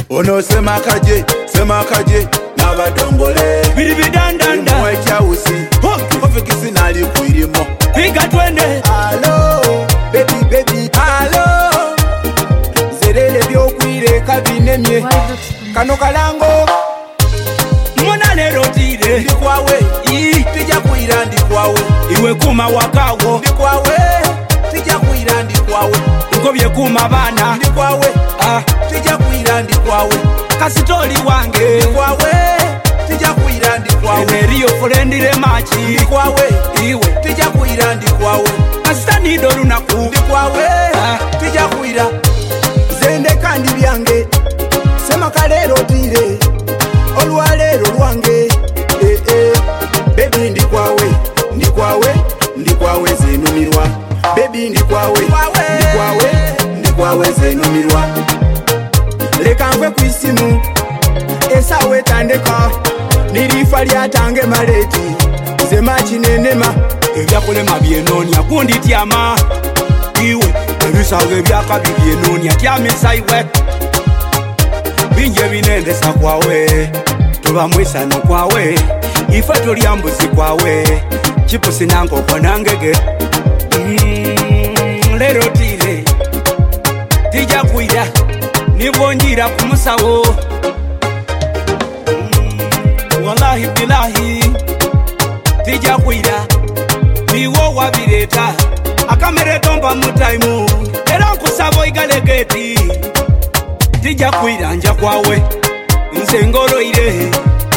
Ono semakaje n'abadongole biribidandanda mwekyawusi ofikisi nali kwirimo piga twende alo baby alo zerele byokwire kabinemye kano kalango muna lero tire ndikwawe tija kwira ndikwawe iwe kuma wakawo ndikwawe tija kwira ndikwawe ngobye kuma bana ndikwawe tija kwira ndikwawe kasitoli wange ndikwawe tija kwira ndikwawe neriyo fulendire machi ndikwawe iwe tija kwira ndikwawe kasitanido lunaku ndikwawe tija kwira zende kandi byange sema kalero tire olwalero lwange baby ndikwawe zenumirwa baby ndikwawe zenumirwa leka nkwe kwisimu esawe etandeka nirifa lyatange maleti zemachi nenema ebyakulema byenonya gundi tyama iwe ebisago ebyakabi byenonya tyamisa iwe binje binendesa kwawe tuba mwisano kwawe ife tulya mbuzi kwawe chipusi nankoko nangege lero tire tija kwira nibonjira kumusawo wallahi bilahi tija kwira niwo wabireta akameretomba mutaimu era nkusabo igalegeti tija kwira nja kwawe nsengoroire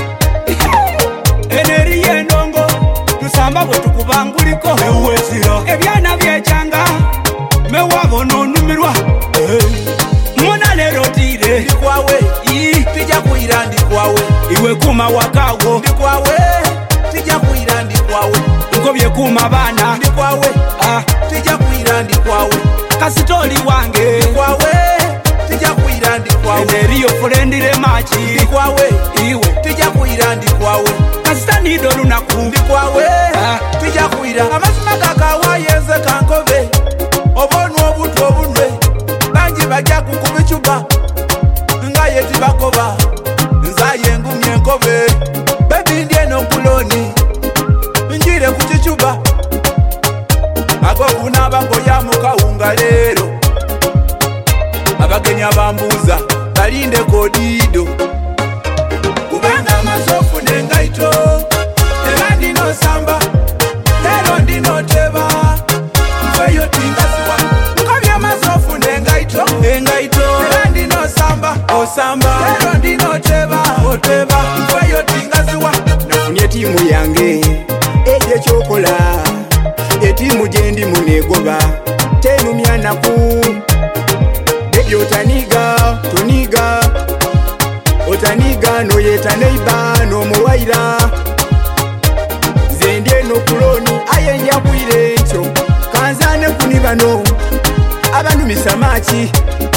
eneri yendongo tusamba bwe tukubanguliko ewesira ebyana byechanga mewabona onumirwa muna lero tire ndikwawe tija kwira ndikwawe iwe kuma wakawo ndikwawe tija kwira ndikwawe ngobye kuma bana ndikwawe tija kwira ndikwawe kasitoli wange ndikwawe tija kwira ndikwawe neriyo fulendire machi ndikwawe iwe tija kwira ndikwawe kasitanido lunaku ndikwawe tija kwira amazima gakawayenze kankove obonu obutu obunwe bangi bajja kukubicuba nga yetibakoba nzaye ngumye nkove bebi ndyeno kuloni njire kukicuba agokunabango yamukawunga leero abagenya bambuuza balinde kodido kubanga amasofu nengaito era ndino samba leero ndino teba mfeyo tingasiwa nkabya amasofu nengaito era ndino samba osamba leero ndino teba oteba mfeyo tingasiwa nafunye timu yange eje kyokola etimu gyendi munegoba tenumya naku ebyo otaniga noyeta neiba nomuwaira zendye nokuloni ayenja kwire ntyo kanzane kuni bano abanumisa machi